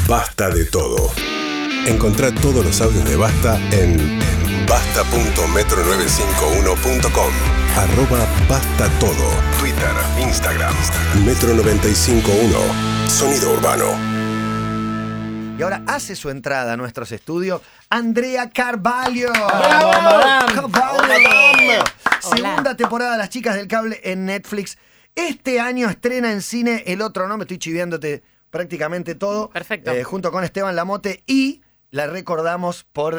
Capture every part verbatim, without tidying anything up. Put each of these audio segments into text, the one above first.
Basta de todo. Encontrá todos los audios de Basta en basta punto metro novecientos cincuenta y uno punto com. Arroba Basta Todo. Twitter, Instagram. Metro noventa y cinco punto uno. Sonido urbano. Y ahora hace su entrada a nuestros estudios Andrea Carvalho. ¡Bravo, madame! Carvalho. Segunda temporada de Las Chicas del Cable en Netflix. Este año estrena en cine El Otro No. Me estoy chiviándote prácticamente todo. Perfecto. Eh, junto con Esteban Lamote y la recordamos por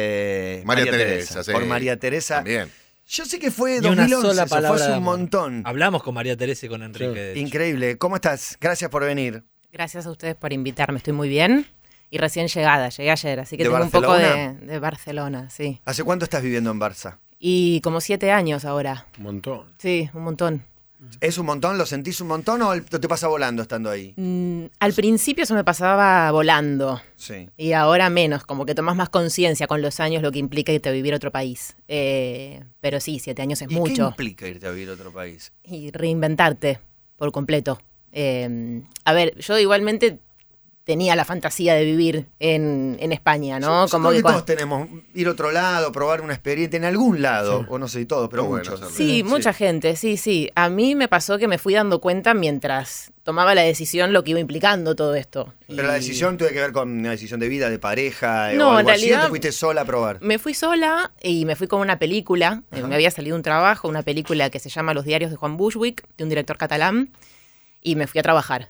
eh, María Teresa, sí. Por María Teresa. También. Yo sé que fue Ni una dos mil once, sola eso fue palabra hace de un amor. montón. Hablamos con María Teresa y con Enrique. Sí. de hecho. Increíble. ¿Cómo estás? Gracias por venir. Gracias a ustedes por invitarme, estoy muy bien. Y recién llegada, llegué ayer, así que ¿De tengo un poco de, Barcelona? de Barcelona, sí. ¿Hace cuánto estás viviendo en Barça? Y como siete años ahora. Un montón. Sí, un montón. ¿Es un montón? ¿Lo sentís un montón o te pasa volando estando ahí? Mm, al principio se me pasaba volando. Sí. Y ahora menos, como que tomas más conciencia con los años lo que implica irte a vivir a otro país. Eh, pero sí, siete años es ¿Y mucho. qué implica irte a vivir a otro país? Y reinventarte por completo. Eh, a ver, yo igualmente tenía la fantasía de vivir en, en España, ¿no? Yo- yo Como creo que que cuan- todos tenemos ir a otro lado, probar una experiencia en algún lado, Sí. o no sé si todos, pero Muy bueno, muchos. hacerlo. Sí, mucha gente, sí, sí. A mí me pasó que me fui dando cuenta mientras tomaba la decisión lo que iba implicando todo esto. Pero Y la decisión tuvo que ver con una decisión de vida, de pareja, No, o algo en así, ¿o realidad- te fuiste sola a probar? Me fui sola y me fui con una película. Eh, Ajá. Me había salido un trabajo, una película que se llama Los diarios de Juan Bushwick, de un director catalán, y me fui a trabajar.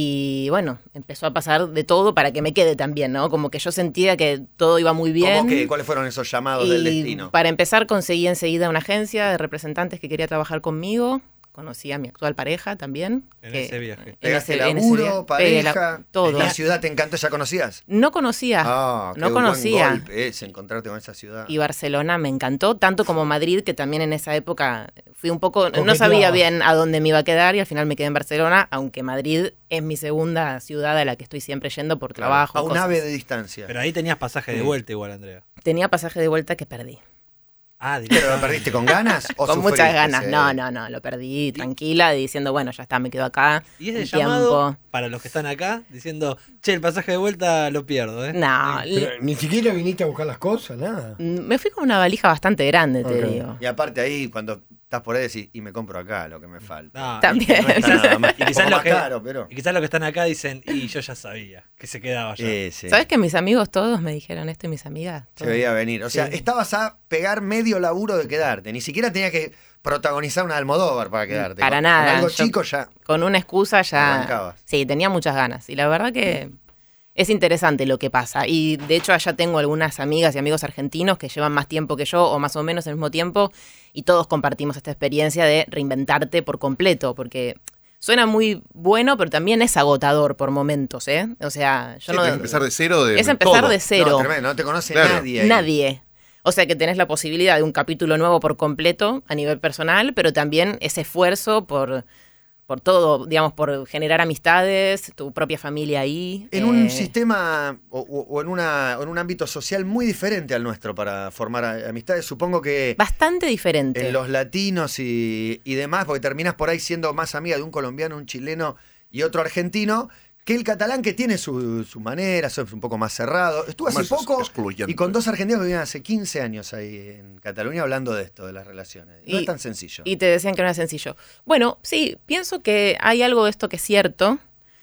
Y bueno, empezó a pasar de todo para que me quede también, ¿no? Como que yo sentía que todo iba muy bien. ¿Cómo que, ¿Cuáles fueron esos llamados del Y destino? para empezar conseguí enseguida una agencia de representantes que quería trabajar conmigo. Conocí a mi actual pareja también. En que- ese viaje. en ¿Pegaste ese- en ese laburo, viaje. Pegué la- pareja? todo. ¿La ciudad te encantó? ¿Ya conocías? No conocía, Ah, qué no buen conocía. golpe es encontrarte con esa ciudad. Y Barcelona me encantó, tanto como Madrid, que también en esa época fui un poco, no Coqueteabas. sabía bien a dónde me iba a quedar y al final me quedé en Barcelona, aunque Madrid es mi segunda ciudad a la que estoy siempre yendo por Claro, trabajo. a un cosas. ave de distancia. Pero ahí tenías pasaje de vuelta igual, Andrea. Tenía pasaje de vuelta que perdí. Ah, ¿Pero directo. lo perdiste con ganas o Con muchas sufriste? ganas. Sí. No, no, no, lo perdí tranquila, diciendo, bueno, ya está, me quedo acá. Y ese un llamado tiempo. para los que están acá diciendo, che, el pasaje de vuelta lo pierdo, ¿eh? No, Pero ni siquiera viniste a buscar las cosas, nada. l- me fui con una valija bastante grande, te Ok. digo. Y aparte ahí, cuando estás por ahí, decís, y me compro acá lo que me falta. No, También. No está nada mal. Y Un quizás poco los más que- caro, pero... Y quizás los que están acá dicen, y yo ya sabía que se quedaba allá. Eh, sí. ¿Sabes que mis amigos todos me dijeron esto y mis amigas? Se Todos. veía venir. O sea, Sí. estabas a pegar medio laburo de quedarte. Ni siquiera tenías que protagonizar una Almodóvar para quedarte. Para Con- nada. Con algo Yo- chico ya. Con una excusa ya... Arrancabas. Sí, tenía muchas ganas. Y la verdad que es interesante lo que pasa. Y de hecho allá tengo algunas amigas y amigos argentinos que llevan más tiempo que yo, o más o menos el mismo tiempo, y todos compartimos esta experiencia de reinventarte por completo, porque suena muy bueno, pero también es agotador por momentos, ¿eh? O sea, yo Sí, no... tenés que empezar de cero. De es empezar todo. de cero. No, tremendo, no te conoce Claro. nadie. ahí. Nadie. O sea que tenés la posibilidad de un capítulo nuevo por completo a nivel personal, pero también ese esfuerzo por, por todo, digamos, por generar amistades, tu propia familia ahí. En un eh, sistema o, o- o en, una, o en un ámbito social muy diferente al nuestro para formar a- amistades, supongo que Bastante diferente. en los latinos y, y demás, porque terminás por ahí siendo más amiga de un colombiano, un chileno y otro argentino, que el catalán, que tiene su, su manera, es un poco más cerrado. Estuve hace Más poco excluyente. y con dos argentinos que vivían hace quince años ahí en Cataluña hablando de esto, de las relaciones. No Y- es tan sencillo. Y te decían que no era sencillo. Bueno, sí, pienso que hay algo de esto que es cierto.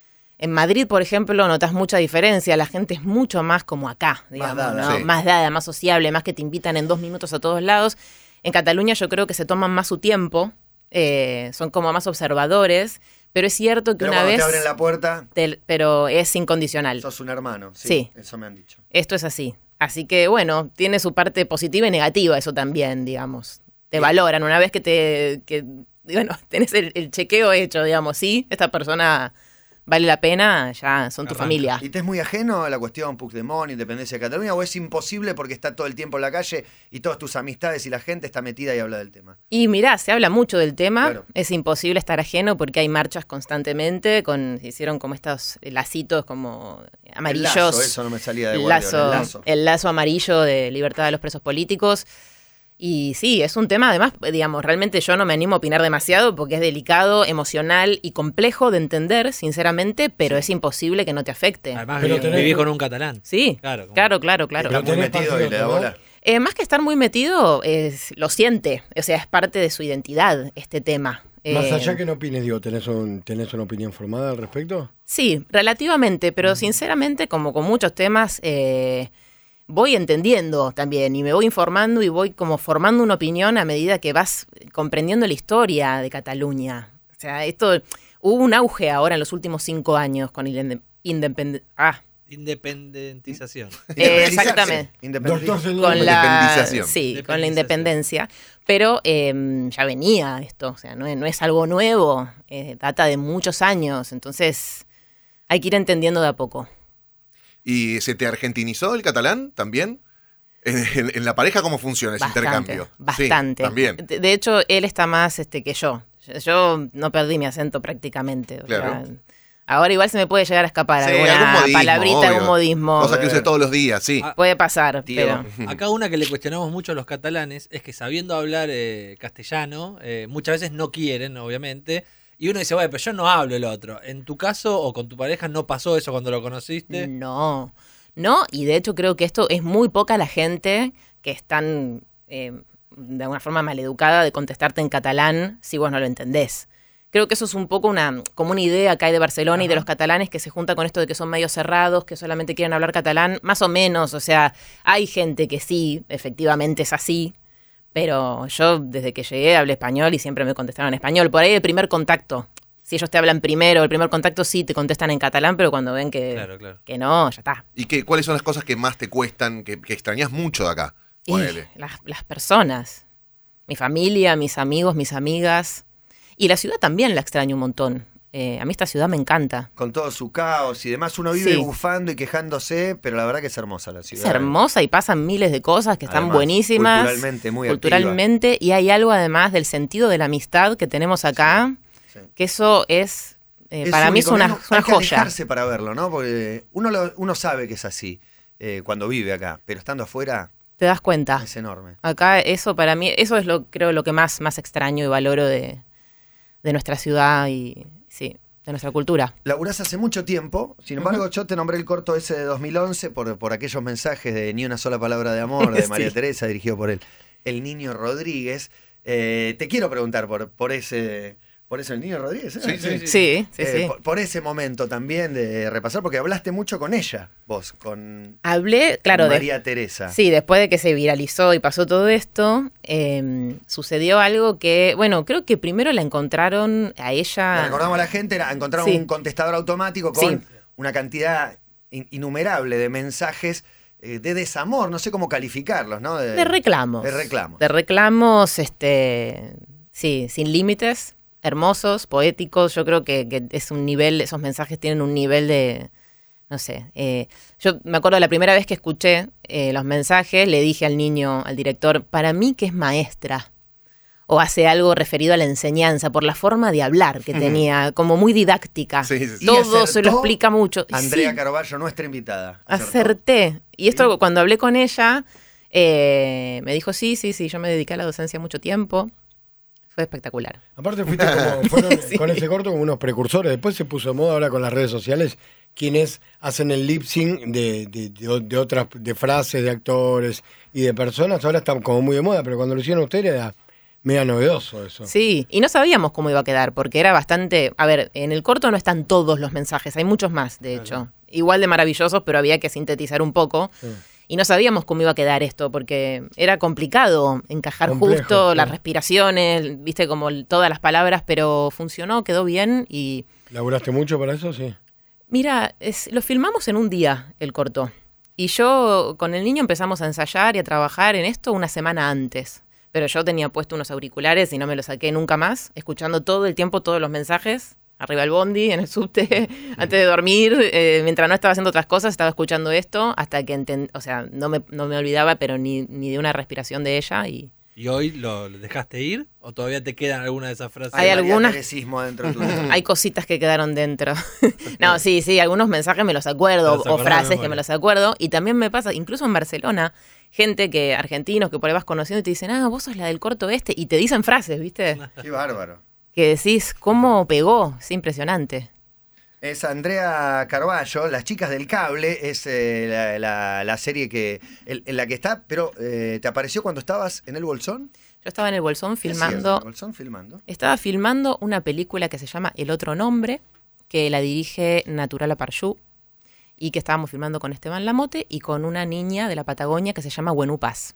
En Madrid, por ejemplo, notas mucha diferencia. La gente es mucho más como acá, digamos, dada. ¿no? Sí. Más dada, más sociable, más que te invitan en dos minutos a todos lados. En Cataluña yo creo que se toman más su tiempo, eh, son como más observadores, pero es cierto que Pero una cuando vez... te abren la puerta, te- pero es incondicional. sos un hermano. Sí, Sí. Eso me han dicho. Esto es así. Así que, bueno, tiene su parte positiva y negativa eso también, digamos. Te Bien. valoran una vez que te... Que, bueno, tenés el, el chequeo hecho, digamos, sí, esta persona vale la pena, ya son tu Arranca. familia. ¿Y te es muy ajeno a la cuestión Puigdemont, independencia de Cataluña, o es imposible porque está todo el tiempo en la calle y todas tus amistades y la gente está metida y habla del tema? Y mirá, se habla mucho del tema, Claro. es imposible estar ajeno porque hay marchas constantemente, con se hicieron como estos lacitos como amarillos. El lazo, eso no me salía de el Guardiola, lazo, el lazo. el lazo amarillo de libertad de los presos políticos. Y sí, es un tema, además, digamos, realmente yo no me animo a opinar demasiado porque es delicado, emocional y complejo de entender, sinceramente, pero es imposible que no te afecte. Además, Pero viví, tenés- viví con un catalán. Sí, Claro, como- claro, claro, claro. Está muy tenés metido y le da patriota, bola. ¿no? Eh, más que estar muy metido, es, lo siente, o sea, es parte de su identidad este tema. Más Eh, allá que no opines, digo, ¿tenés, un, ¿tenés una opinión formada al respecto? Sí, relativamente, pero sinceramente, como con muchos temas, eh, voy entendiendo también y me voy informando y voy como formando una opinión a medida que vas comprendiendo la historia de Cataluña. O sea, esto hubo un auge ahora en los últimos cinco años con el independ ah, Independentización. eh, exactamente. Independiz- Doctor Señor. Con la, Independización. sí, con la Independización. independencia, pero eh, ya venía esto, o sea, no es, no es algo nuevo, eh, data de muchos años, entonces hay que ir entendiendo de a poco. ¿Y se te argentinizó el catalán también? ¿En, en- en la pareja cómo funciona ese Bastante, intercambio? bastante. Sí, también. De, de hecho, él está más este, que yo. yo. Yo no perdí mi acento prácticamente. o Claro. sea, ahora igual se me puede llegar a escapar Sí, alguna algún modismo, palabrita, obvio. algún modismo. Cosa que uses todos los días, sí. Ah, Puede pasar, Tío. pero... Acá una que le cuestionamos mucho a los catalanes es que sabiendo hablar eh, castellano, eh, muchas veces no quieren, obviamente. Y uno dice, bueno, pero yo no hablo el otro. En tu caso o con tu pareja no pasó eso cuando lo conociste. No, no, y de hecho creo que esto es muy poca la gente que es tan, eh, de alguna forma maleducada de contestarte en catalán si vos no lo entendés. Creo que eso es un poco una, como una idea que hay de Barcelona y de los catalanes que se junta con esto de que son medio cerrados, que solamente quieren hablar catalán, más o menos, o sea, hay gente que sí, efectivamente es así, pero yo desde que llegué hablé español y siempre me contestaron en español. Por ahí el primer contacto, si ellos te hablan primero, el primer contacto sí te contestan en catalán, pero cuando ven que, Claro, claro. que no, ya está. ¿Y qué, cuáles son las cosas que más te cuestan, que, que extrañas mucho de acá? Y Ponele. las, las personas, mi familia, mis amigos, mis amigas, y la ciudad también la extraño un montón. Eh, a mí esta ciudad me encanta. Con todo su caos y demás, uno vive Sí. bufando y quejándose, pero la verdad que es hermosa la ciudad. Es hermosa y pasan miles de cosas que están Además, buenísimas. culturalmente muy Culturalmente, y hay algo además del sentido de la amistad que tenemos acá, Sí. que eso es, eh, Es para mí es único, una, ¿no? una Hay que joya. alejarse para verlo, ¿no? Porque uno, lo- uno sabe que es así eh, cuando vive acá, pero estando afuera Te das cuenta. es enorme. Acá eso para mí, eso es lo creo lo que más, más extraño y valoro de, de nuestra ciudad y sí, de nuestra cultura. Laburás hace mucho tiempo, sin embargo yo te nombré el corto ese de dos mil once por, por aquellos mensajes de Ni una sola palabra de amor, de Sí. María Teresa, dirigido por el, el Niño Rodríguez. Eh, te quiero preguntar por, por ese... ¿Por eso el Niño Rodríguez? ¿eh? Sí, sí, sí. Sí, sí, Eh, sí. Por, por ese momento también de repasar, porque hablaste mucho con ella, vos, con, Hablé, claro, con de, María Teresa. sí, después de que se viralizó y pasó todo esto, eh, sucedió algo que, bueno, creo que primero la encontraron a Le ella. recordamos a la gente, era- encontraron Sí. un contestador automático con Sí. una cantidad in- innumerable de mensajes eh, de desamor, no sé cómo calificarlos, ¿no? De reclamos. De reclamos. De reclamos, este, sí, sin límites, hermosos, poéticos. Yo creo que, que es un nivel, esos mensajes tienen un nivel de, no sé. eh, yo me acuerdo la primera vez que escuché eh, los mensajes, le dije al niño, al director, para mí que es maestra. O hace algo referido a la enseñanza, por la forma de hablar que tenía, como muy didáctica. Sí, sí, sí. Y Todo se lo acertó explica mucho. Y Andrea sí, Carballo, nuestra invitada. ¿Acertó? acerté. Y esto cuando hablé con ella, eh, me dijo, sí, sí, sí, yo me dediqué a la docencia mucho tiempo. Fue espectacular. Aparte fuiste como, fueron Sí. con ese corto como unos precursores. Después se puso de moda ahora con las redes sociales quienes hacen el lip sync de, de, de, de otras de frases de actores y de personas. Ahora están como muy de moda, pero cuando lo hicieron ustedes era medio novedoso eso. Sí, y no sabíamos cómo iba a quedar, porque era bastante... A ver, en el corto no están todos los mensajes, hay muchos más, de hecho. Igual de maravillosos, pero había que sintetizar un poco. Sí. Y no sabíamos cómo iba a quedar esto, porque era complicado encajar Complejo, justo sí. las respiraciones, viste, como el- todas las palabras, pero funcionó, quedó bien y... ¿Laburaste mucho para eso? Sí. Mira, es- lo filmamos en un día, el corto. Y yo con el niño empezamos a ensayar y a trabajar en esto una semana antes. Pero yo tenía puesto unos auriculares y no me los saqué nunca más, escuchando todo el tiempo todos los mensajes, arriba del bondi, en el subte, antes de dormir, eh, mientras no estaba haciendo otras cosas, estaba escuchando esto, hasta que entendí, o sea, no me, no me olvidaba, pero ni, ni de una respiración de ella. Y Y ¿Y hoy lo lo dejaste ir? ¿O todavía te quedan algunas de esas frases? Hay María algunas- Teresismo adentro tuyo. Hay cositas que quedaron dentro. No, sí, sí, algunos mensajes me los acuerdo, Los o acordás de frases que memoria. me los acuerdo. Y también me pasa, incluso en Barcelona, gente que, argentinos que por ahí vas conociendo y te dicen, ah, vos sos la del corto este, y te dicen frases, ¿viste? Qué bárbaro. Que decís, ¿cómo pegó? Es impresionante. Es Andrea Carballo, Las Chicas del Cable, es eh, la, la- la serie que el- en la que está, pero eh, ¿te apareció cuando estabas en el Bolsón? Yo estaba en el Bolsón ¿Qué hacías en filmando, el Bolsón filmando? estaba filmando una película que se llama El Otro Nombre, que la dirige Natural Aparjú, y que estábamos filmando con Esteban Lamote y con una niña de la Patagonia que se llama Buenú Paz.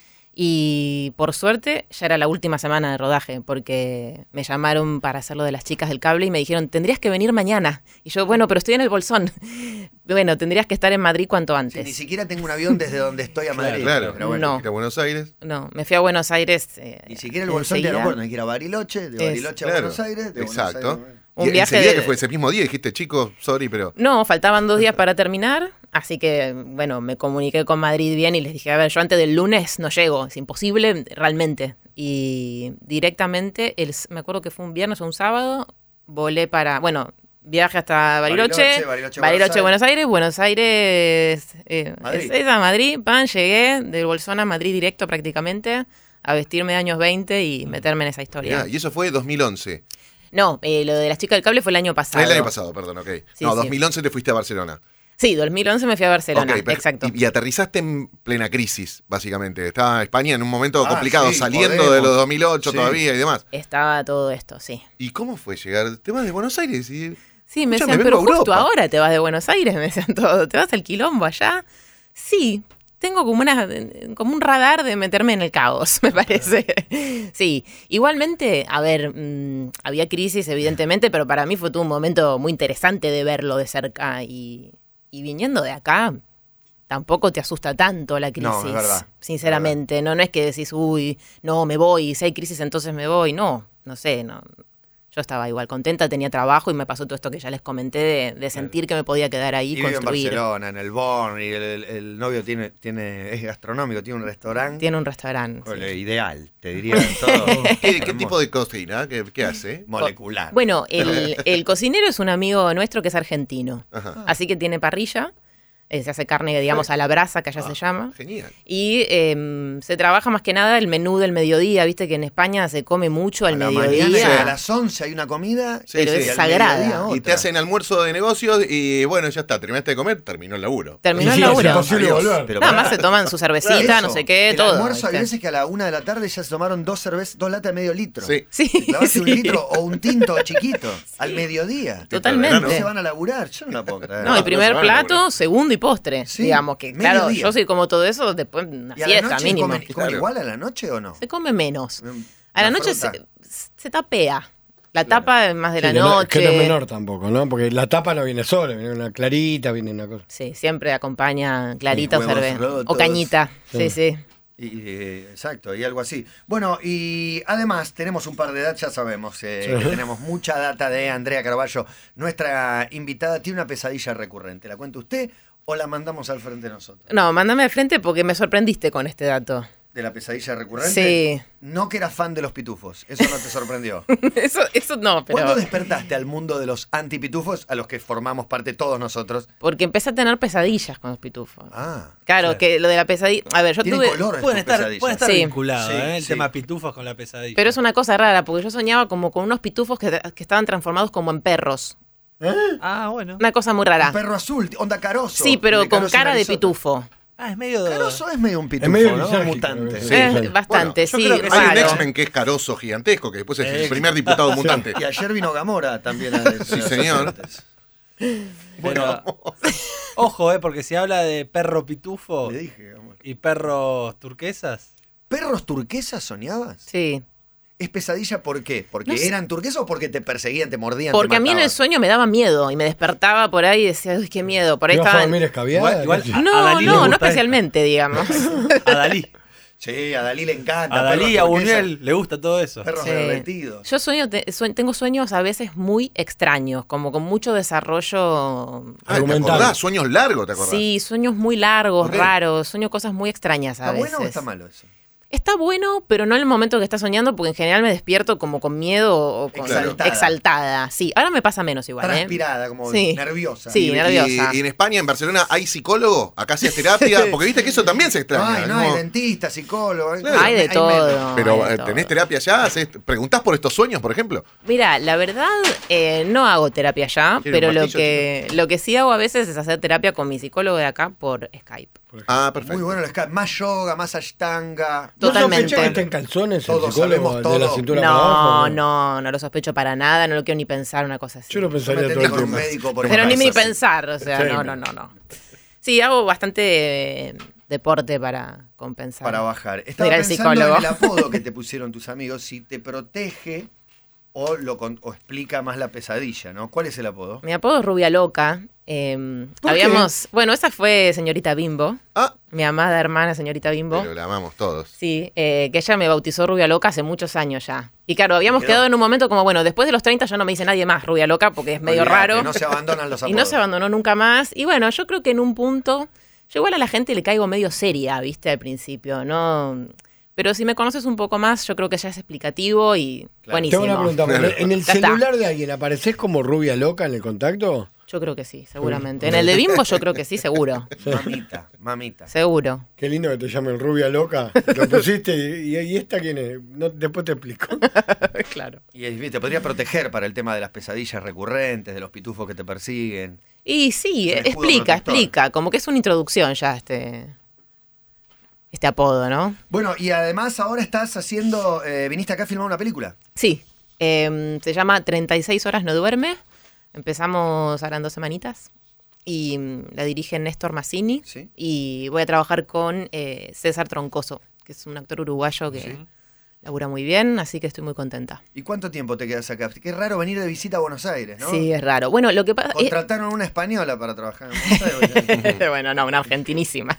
Y por suerte ya era la última semana de rodaje, porque me llamaron para hacer lo de Las Chicas del Cable y me dijeron, tendrías que venir mañana. Y yo, bueno, pero estoy en el Bolsón. Bueno, tendrías que estar en Madrid cuanto Sí, antes. ni siquiera tengo un avión desde donde estoy a Madrid. Claro, Pero bueno. No. Ir a Buenos Aires. No, me fui a Buenos Aires. eh, Ni siquiera el Bolsón de enseguida. aeropuerto, hay que ir a Bariloche, de Es- Bariloche a Claro, Buenos Aires, de exacto. Buenos Aires. Un y viaje enseguida de- que fue ese mismo día, dijiste, chicos, sorry, pero... No, faltaban dos días para terminar, así que, bueno, me comuniqué con Madrid bien y les dije, a ver, yo antes del lunes no llego, es imposible realmente. Y directamente, el, me acuerdo que fue un viernes o un sábado, volé para, bueno, viaje hasta Bariloche, Bariloche, Bariloche, Bariloche, Buenos Buenos Aires, Buenos Aires, eh, Madrid. es- es a Madrid, pan, llegué del Bolsón a Madrid directo prácticamente, a vestirme de años veinte y meterme en esa historia. Mirá, y eso fue dos mil once. No, eh, lo de las chicas del cable fue el año pasado. El año pasado, perdón, ok. Sí, no, sí. dos mil once te fuiste a Barcelona. Sí, dos mil once me fui a Barcelona, Ok, pero- exacto. Y, y aterrizaste en plena crisis, básicamente. Estaba España en un momento Ah, complicado, sí, saliendo podemos. de los dos mil ocho Sí. todavía y demás. Estaba todo esto, sí. ¿Y cómo fue llegar? Te vas de Buenos Aires y... Sí, me Escuchame, decían, vengo pero a justo Europa". ahora te vas de Buenos Aires, me decían todo. ¿Te vas al quilombo allá? Sí, tengo como, una, como un radar de meterme en el caos, me parece. Sí, igualmente, a ver, mmm, había crisis evidentemente, pero para mí fue todo un momento muy interesante de verlo de cerca. Y, y viniendo de acá, tampoco te asusta tanto la crisis, No, es verdad, sinceramente. No, no es que decís, uy, no, me voy, si hay crisis entonces me voy. No, no sé, no. Yo estaba igual contenta, tenía trabajo y me pasó todo esto que ya les comenté de, de sentir que me podía quedar ahí Y y vive en construir. Barcelona, en el Born, y el, el- el novio tiene, tiene, es gastronómico, tiene un restaurante. Tiene un restaurante. sí. Ole, ideal, te diría todo. ¿Qué, qué Hermoso. tipo de cocina? ¿Qué, qué hace? Molecular. Bueno, el, el cocinero es un amigo nuestro que es argentino, Ajá. así que tiene parrilla, eh, se hace carne, digamos, a la brasa, que allá Ah, se llama. Genial. Y eh, se trabaja más que nada el menú del mediodía, viste que en España se come mucho al a la mediodía. mañana y a las once hay una comida. Sí, Pero sí. es y al sagrada. mediodía Y te otra. hacen almuerzo de negocios y bueno, ya está, terminaste de comer, terminó el laburo. Terminó el Sí, sí, laburo. es imposible Adiós. volver. Pero Nada pará. más se toman su cervecita, Eso, no sé qué, el todo. almuerzo hay ¿viste? veces que a la una de la tarde ya se tomaron dos cervezas, dos latas de medio litro. Sí. Sí, Te clavaste un sí. litro o un tinto chiquito al mediodía. Totalmente. No se van a laburar, yo no la puedo creer. No, el no primer se van a plato, laburar. segundo y postre. Sí, digamos que, claro, mediodía. yo soy como todo eso, después una ¿Y a la fiesta noche mínimo. comen, comen Claro. igual a la noche o no? Se come menos. Mm, A la la noche fruta. se, se tapea. La tapa es más de Sí, la que no- noche. Que no es menor tampoco, ¿no? Porque la tapa no viene sola, viene una clarita, viene una cosa. Sí, siempre acompaña clarita Sí, o huevos cerveza. rotos. O cañita. Sí, Sí. sí. Y, y, exacto, y algo así. Bueno, y además tenemos un par de datos, ya sabemos eh, Sí. que tenemos mucha data de Andrea Carballo. Nuestra invitada tiene una pesadilla recurrente. ¿La cuenta usted o la mandamos al frente nosotros? No, mándame al frente porque me sorprendiste con este dato. ¿De la pesadilla recurrente? Sí. No que eras fan de los pitufos, eso no te sorprendió. Eso, eso no, pero. ¿Cuándo despertaste al mundo de los antipitufos a los que formamos parte todos nosotros? Porque empecé a tener pesadillas con los pitufos. Ah, Claro, claro. que lo de la pesadilla. A ver, yo tiene tuve. color Pueden tus estar, pesadillas. pueden estar Sí. vinculados, Sí, ¿eh? El sí. tema pitufos con la pesadilla. Pero es una cosa rara, porque yo soñaba como con unos pitufos que, que estaban transformados como en perros. Ah, bueno. Una cosa muy Un rara. perro azul, onda carozo. Sí, pero de con Carozo cara de Narizota. pitufo. Ah, es medio... Carozo es medio un pitufo, Es medio ¿no? lisérgico, Mutante. sí. Eh, sí. bastante, Bueno, yo sí, creo que Hay un raro. X-Men que es carozo gigantesco, que después es el Eh, primer diputado mutante. Y ayer vino Gamora también. A Sí, señor. Pero, ojo, eh, porque si habla de perro pitufo Le dije, Gamora. y perros turquesas, ¿Perros turquesas soñabas? Sí. ¿Es pesadilla por qué? ¿Porque No sé. eran turquesas o porque te perseguían, te mordían? Porque te a mí en el mataban? sueño me daba miedo y me despertaba por ahí y decía, uy, qué miedo. Por ahí ¿Ibas a estaban. dormir escabiada? Igual- igual- ¿Qué? A- a No, Dalí le no, no gusta especialmente, digamos. a Dalí. Sí, a Dalí le encanta. A Dalí y a perros turquesas, Buñuel le gusta todo eso. Perros Sí. derretidos. Yo sueño, te- sue- tengo sueños a veces muy extraños, como con mucho desarrollo. Ah, ¿te Argumental. acordás? Sueños largos, ¿te acordás? Sí, sueños muy largos, Ok. raros, sueño cosas muy extrañas a ¿Está veces. bueno o está malo eso? Está bueno, pero no en el momento que estás soñando, porque en general me despierto como con miedo o con Exaltada. exaltada. Sí, ahora me pasa menos igual, ¿eh? Transpirada, como Sí. nerviosa. Sí, Y- nerviosa. Y, y en España, en Barcelona, ¿hay psicólogo? ¿Acá hacías terapia? Porque viste que eso también se extraña. Ay, no, como- hay dentista, psicólogo. Claro. Hay de menos. todo. Pero hay de eh, todo. ¿tenés terapia ya? ¿Hacés- ¿Preguntás por estos sueños, por ejemplo? Mira, la verdad, eh, no hago terapia ya, Tiene un pero lo martillo, que, lo que sí hago a veces es hacer terapia con mi psicólogo de acá por Skype. Ah, perfecto. Muy bueno el Skype. Más yoga, más ashtanga. ¿No Totalmente. sospechás que está en calzones el Todos psicólogo sabemos de la todo. cintura para abajo? No, no, no lo sospecho para nada, no lo quiero ni pensar, una cosa así. Yo lo Yo me pensaría todo atendí el con un tiempo. médico por Pero ni, ejemplo. ni pasa, sí. pensar, o sea, Sí, no, no. no, no, no. Sí, hago bastante eh, deporte para compensar. Para bajar. Estaba Ir al pensando psicólogo. en el apodo que te pusieron tus amigos, si te protege o lo con- o explica más la pesadilla, ¿no? ¿Cuál es el apodo? Mi apodo es Rubia Loca. eh, ¿Por habíamos, bueno, esa fue señorita Bimbo, Ah, mi amada hermana señorita Bimbo. pero la amamos todos. Sí, eh, que ella me bautizó Rubia Loca hace muchos años ya. Y claro, habíamos quedó? quedado en un momento como, bueno, después de los treinta ya no me dice nadie más Rubia Loca porque es medio Olvidate, raro. No se abandonan los Y apodos. no se abandonó nunca más. Y bueno, yo creo que en un punto, yo igual a la gente le caigo medio seria, viste, al principio, ¿no? Pero si me conoces un poco más, yo creo que ya es explicativo y buenísimo. Tengo una pregunta. Claro. ¿En el Ya está. celular de alguien apareces como rubia loca en el contacto? Yo creo que sí, seguramente. En el de Bimbo yo creo que sí, seguro. Mamita, mamita. Seguro. Qué lindo que te llamen rubia loca. Lo pusiste y, y esta quién es. No, después te explico. Claro. Y eh, te podría proteger para el tema de las pesadillas recurrentes, de los pitufos que te persiguen. Y sí, Es un escudo explica, protector. explica. Como que es una introducción ya este, este apodo, ¿no? Bueno, y además ahora estás haciendo, eh, viniste acá a filmar una película. Sí. eh, se llama treinta y seis horas no duerme. Empezamos ahora en dos semanitas. Y mm, la dirige Néstor Mazzini. Sí. Y voy a trabajar con eh, César Troncoso, que es un actor uruguayo que Sí. labura muy bien, así que estoy muy contenta. ¿Y cuánto tiempo te quedas acá? Qué raro venir de visita a Buenos Aires, ¿no? Sí, es raro. Bueno, lo que pasa es... Contrataron una española para trabajar en Buenos Aires. bueno, no, una argentinísima.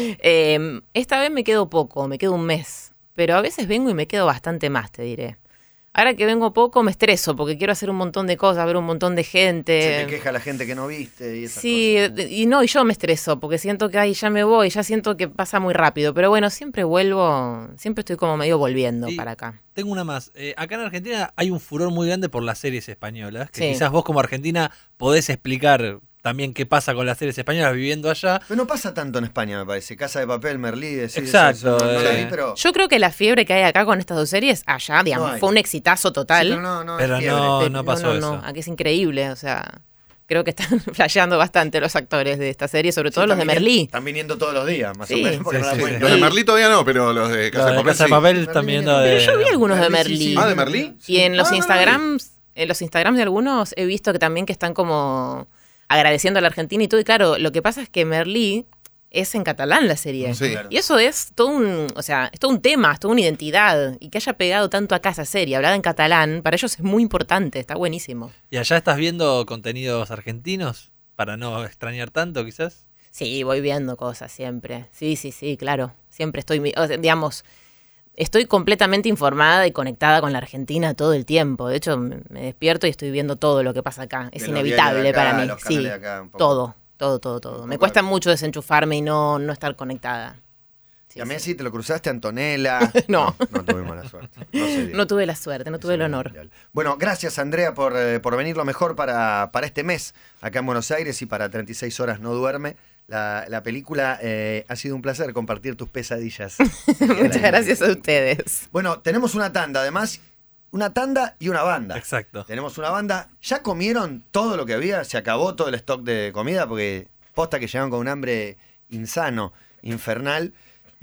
Eh, esta vez me quedo poco, me quedo un mes. Pero a veces vengo y me quedo bastante más, te diré. Ahora que vengo poco me estreso porque quiero hacer un montón de cosas, ver un montón de gente. Se te queja la gente que no viste y esas Sí, cosas. de- y no, y yo me estreso porque siento que ay, ya me voy, ya siento que pasa muy rápido. Pero bueno, siempre vuelvo, siempre estoy como medio volviendo Y para acá. Tengo una más. Eh, acá en Argentina hay un furor muy grande por las series españolas. Que Sí. quizás vos como argentina podés explicar también qué pasa con las series españolas viviendo allá. Pero no pasa tanto en España, me parece. Casa de Papel, Merlí, decís, Exacto, eso, no, no la vi, eh. pero... Yo creo que la fiebre que hay acá con estas dos series, allá, digamos, No hay. fue un exitazo total. Sí, pero no, no, Pero es fiebre. no- Pero pasó eso. Aquí es increíble, o sea, creo que están flasheando bastante los actores de esta serie, sobre Sí, todo los de están viniendo- Merlí. Están viniendo todos los días, más Sí. o menos, porque Sí, no la sí, pueden sí. Los de creer. Merlí todavía no, pero los de Casa Los de de Papel Casa de sí. Papel Merlí están viene viendo con- de... Pero yo vi algunos de Merlí, sí, Merlí. sí. Ah, ¿de Merlí? Y en los Ah, no, no, no. Instagrams, en los Instagrams de algunos he visto que también que están como agradeciendo a la Argentina y todo. Y claro, lo que pasa es que Merlí es en catalán la serie. Sí. Claro. Y eso es todo un, o sea, es todo un tema, es toda una identidad. Y que haya pegado tanto acá esa serie, hablada en catalán, para ellos es muy importante, está buenísimo. ¿Y allá estás viendo contenidos argentinos? Para no extrañar tanto, quizás. Sí, voy viendo cosas siempre. Sí, sí, sí, claro. Siempre estoy, mi- o sea, digamos, estoy completamente informada y conectada con la Argentina todo el tiempo. De hecho, me me despierto y estoy viendo todo lo que pasa acá. Es De los inevitable diarios de acá, para mí. los Sí, canales de acá, un poco. todo, todo, todo, todo. Un Me poco cuesta de- mucho desenchufarme y no, no estar conectada. Sí, ¿Y a sí. Messi te lo cruzaste, Antonella? No. No, tuvimos la suerte. No, se dio. No tuve la suerte, no tuve el Ese honor. mundial. Bueno, gracias Andrea por, eh, por venir lo mejor para, para este mes acá en Buenos Aires y para treinta y seis horas no duerme. La, la película eh, ha sido un placer compartir tus pesadillas. Muchas gracias a ustedes. Bueno, tenemos una tanda, además, una tanda y una banda. Exacto. Tenemos una banda. ¿Ya comieron todo lo que había? ¿Se acabó todo el stock de comida? Porque posta que llegaron con un hambre insano, infernal.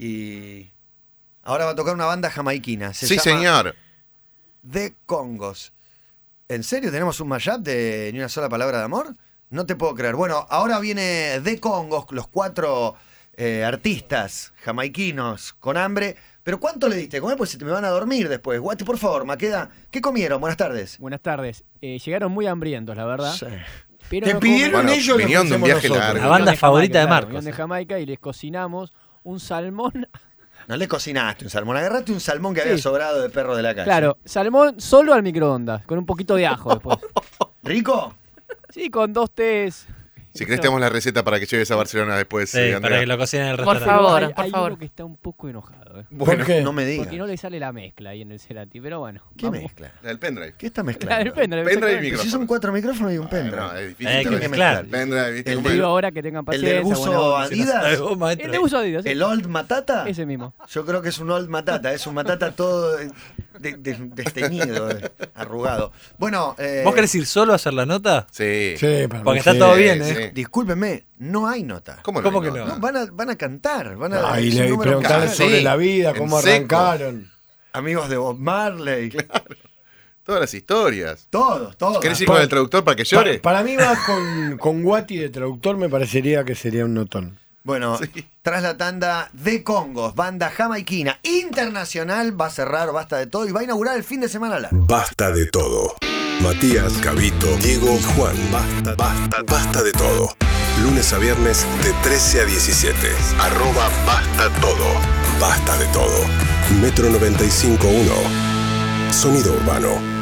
Y ahora va a tocar una banda jamaiquina. Se Sí, llama señor. The Congos. ¿En serio tenemos un mashup de Ni una sola palabra de amor? No te puedo creer. Bueno, ahora viene The Congos, los cuatro eh, artistas jamaiquinos con hambre. ¿Pero cuánto le diste a comer? Pues se te me van a dormir después. Guate, por favor, Maqueda. ¿Qué comieron? Buenas tardes. Buenas tardes. Eh, llegaron muy hambrientos, la verdad. Sí. Pero Te no pidieron comen- Bueno, ellos, lo vinieron de un ofrecemos viaje nosotros. largo. La banda Vinieron de favorita de Jamaica, claro, Marcos. vinieron de Jamaica y les cocinamos un salmón. No le cocinaste un salmón. Agarraste un salmón que Sí. había sobrado de perro de la calle. Claro, salmón solo al microondas, con un poquito de ajo después. ¿Rico? Sí, con dos tés. Si querés, tenemos la receta para que lleves a Barcelona después, Sí, eh, para Andrea. que lo cocinen en el Por restaurante. favor, hay, por hay favor. uno que está un poco enojado, ¿eh? Bueno, ¿Por qué? No me digas. Porque no le sale la mezcla ahí en el Cerati, pero bueno. ¿Qué vamos. mezcla? La del pendrive. ¿Qué está La mezclando? del pendrive. Pendrive y exactamente. Pero si micrófono. son cuatro micrófonos y un pendrive. No, es difícil. Eh, que también. mezclar. Pendrive, ¿viste? El cómo de- es? Digo ahora que tengan El paciencia. del buzo buena onda. Adidas. Ay, vos, maestro. El de buzo Adidas, sí. ¿El Old Matata? Ese mismo. Yo creo que es un Old Matata, es un Matata todo de- de- desteñido, eh, arrugado. Bueno, eh, ¿Vos querés ir solo a hacer la nota? Sí. Sí, para Porque mí está sí. todo bien, Sí, ¿eh? sí. discúlpenme, no hay nota. ¿Cómo, ¿Cómo no? que no? No, van, a, van a cantar, van a Ah, y es un le número preguntarle musical. Sí, sobre la vida, en cómo seco. arrancaron. Amigos de Bob Marley, Todas las historias. todos, todos. ¿Querés ir con el traductor para que llore? Pa- para mí va con, con Guati de traductor, me parecería que sería un notón. Bueno, Sí. tras la tanda de Congos, banda jamaiquina internacional, va a cerrar Basta de Todo y va a inaugurar el fin de semana largo. Basta de todo. Matías, Cabito, Diego y Juan. Basta, basta, basta de todo. Lunes a viernes de trece a diecisiete. Arroba basta todo. Basta de todo. Metro noventa y cinco punto uno. Sonido urbano.